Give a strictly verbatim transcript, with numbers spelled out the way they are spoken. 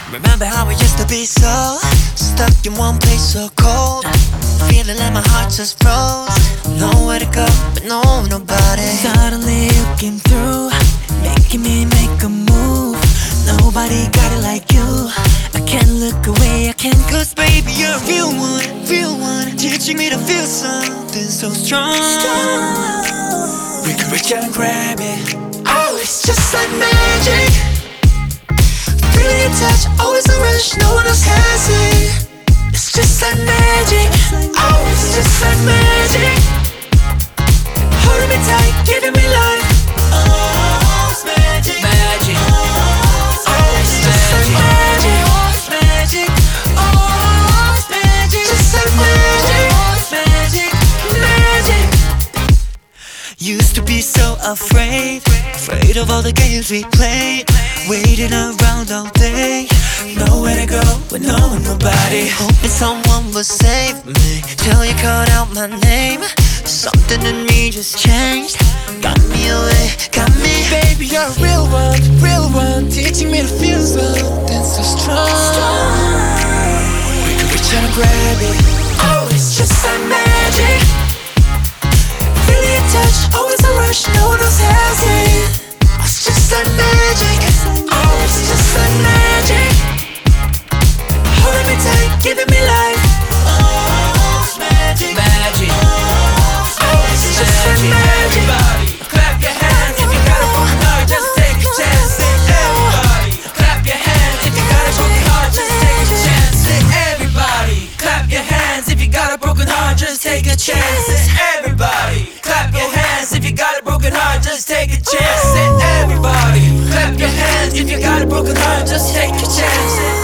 Remember how we used to be so stuck in one place so cold, feeling like my heart just froze. Nowhere to go, but no nobody. Suddenly you came through, making me make a move. Nobody got it like you. I can't look away, I can't. Cause baby you're a real one, real one, teaching me to feel something so strong. We can reach out and grab it. Oh, it's just like magic. Feeling your touch, always a rush, no one else has it. It's just like magic. Oh, it's just like magic. Holding me tight, giving me life. Oh, it's magic. Magic. Oh, it's just like magic. Oh, it's magic. Oh, it's magic. Just like magic. Oh, it's magic. Magic. Used to be so afraid, afraid of all the games we played, waiting around all day, nowhere to go with no one, nobody. Hoping someone will save me till you called out my name. Something in me just changed, got me away, got me. Baby, you're a real one, real one, teaching me to feel something so strong. We can reach out and grab it. Oh, it's just like magic. Feeling your touch, always a rush, no one else has it. It's just like magic. Oh, it's just like magic. Holding me tight, giving me life. Oh, it's magic. Magic. Oh, it's just like magic. Everybody, clap your hands if you got a broken heart, just take a chance. Say everybody, clap your hands if you got a broken heart, just take a chance. Say everybody, clap your hands if you got a broken heart, just take a chance. Say everybody, clap your hands if you got a broken heart, just take a chance. Say everybody, clap your hands if you got a broken heart, just take a chance.